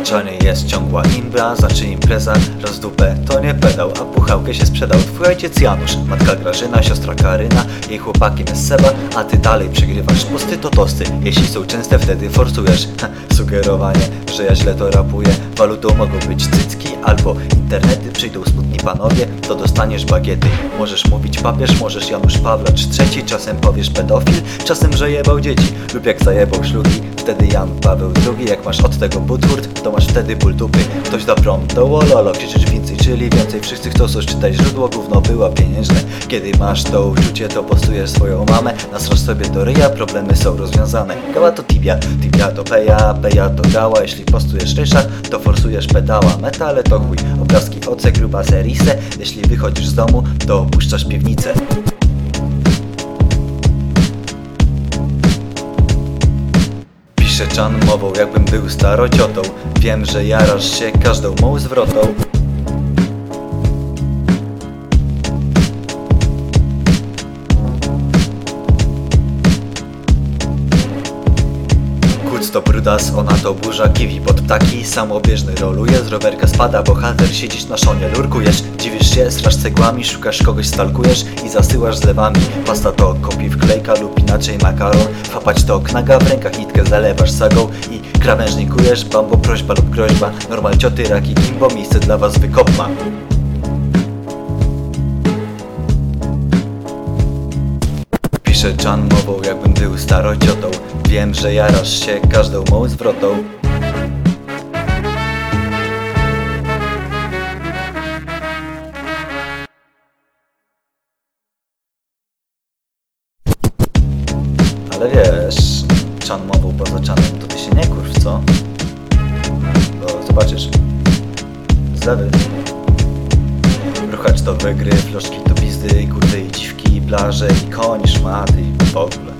czarny jest ciągła imba, znaczy impreza, raz dupę to nie pedał, a puchałkę się sprzedał. Twój ojciec Janusz, matka Grażyna, siostra Karyna, jej chłopakiem jest Seba, a ty dalej przegrywasz. Posty to tosty, jeśli są częste, wtedy forsujesz. Sugerowanie, że ja źle to rapuję. Walutą mogą być cycki albo internety. Przyjdą smutni panowie, to dostaniesz bagiety. Możesz mówić papież, możesz Janusz Pawlacz III, czasem powiesz pedofil, czasem, że jebał dzieci, lub jak zajebał szlugi, wtedy Jan Paweł II. Jak masz od tego buthurt, to masz wtedy ból dupy. Ktoś da prom, to wololo, krzyczysz więcej, czyli więcej. Wszyscy chcą coś czytać, źródło gówno była pieniężne. Kiedy masz to uczucie, to postujesz swoją mamę, nasrasz sobie do ryja, problemy są rozwiązane. Gała to tibia, tibia to peja, peja to gała. Jeśli postujesz rysza, to forsujesz pedała. Metale to chuj, obrazki oce, gruba serise. Jeśli wychodzisz z domu, to opuszczasz piwnicę. Piszę czan mową, jakbym był starociotą. Wiem, że jarasz się każdą mą zwrotą. Kuc to brudas, ona to burza, kiwi pod ptaki. Samobieżny roluje, z rowerka spada bohater. Siedzisz na szonie, lurkujesz, dziwisz się, strasz cegłami. Szukasz kogoś, stalkujesz i zasyłasz zlewami. Pasta to kopi wklejka lub inaczej makaron. Fapać to knaga, w rękach nitkę zalewasz sagą i krawężnikujesz. Bambo, prośba lub groźba, normal cioty, raki, kimbo, miejsce dla was wykopma. Piszę czan mową, jakbym był starociotą. Wiem, że jarasz się każdą mą zwrotą. Ale wiesz, czan mową poza czanem, to ty się nie kurw, co? Bo zobaczysz, zlewy. Ruchacz to wygry, floszki to pizdy, kurwy i dziwki, plaże i koń, szmaty i w ogóle.